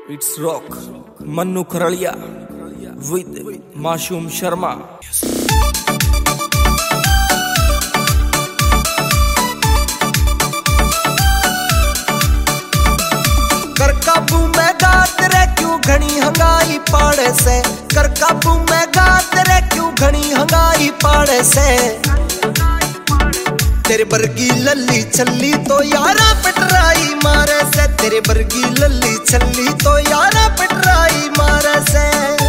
It's rock Mannu Kharadiya with Masoom Sharma. कर काबू में गात रे क्यों घनी हंगाई पाड़े से, कर काबू में गात रे क्यों घनी हंगाई पाड़े से। तेरे बरगी लल्ली छल्ली तो यारा पटराई मारे से, तेरे बरगी लल्ली छल्ली तो यारा पटराई मारे से।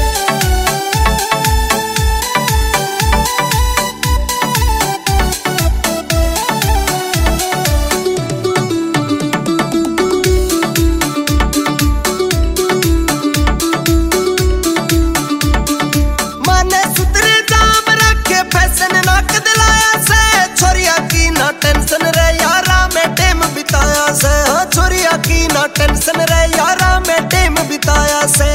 माने सुतरे जाम रखे फैशन नाक दिलाया से, छोरिया की ना टेंशन रे यारा में टेम बिताया से। छोरिया की ना टेंशन रे यारा में टेम बिताया से।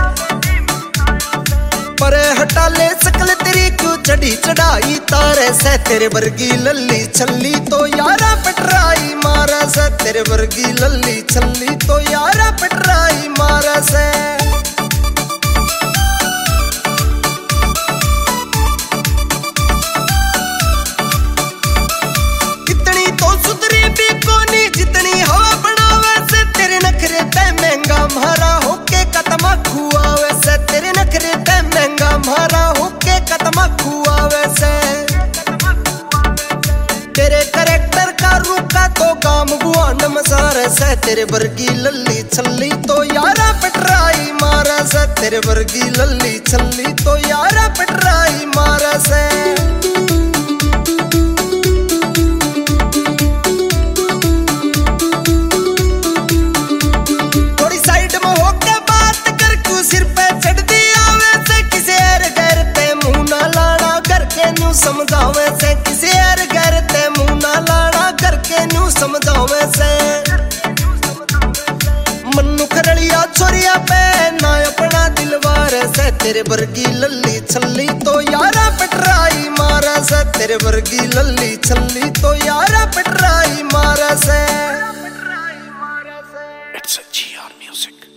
पर हटा ले सकल तेरी क्यों चढ़ी चढ़ाई तारे से, तेरे वर्गी लल्ली छल्ली तो यारा पटराई मारा से। तेरे वर्गी लल्ली छल्ली तो यारा पटराई मारा से। जितनी हवा बनावे से, तेरे नखरे ते महंगा मारा होके कदमा खुआवे से। तेरे नखरे ते महंगा मारा होके कदमा खुआवे से। तेरे कैरेक्टर का रूखा तो काम गुआन मसारे से। तेरे वर्गी लल्ली छल्ली तो यारा पटराई मारा से। तेरे वर्गी लल्ली छल्ली तो यारा पटराई मारा से। समझावे से किसी यार घर ते मुंह ना लाना करके न्यू समझावे से। मन्नू खरड़िया छोरिया पे ना अपना दिलवार से। तेरे वर्गी लल्ली छल्ली तो यारा पटराई मारा से। तेरे वर्गी लल्ली छल्ली तो यारा पटराई मारा से। It's GR music.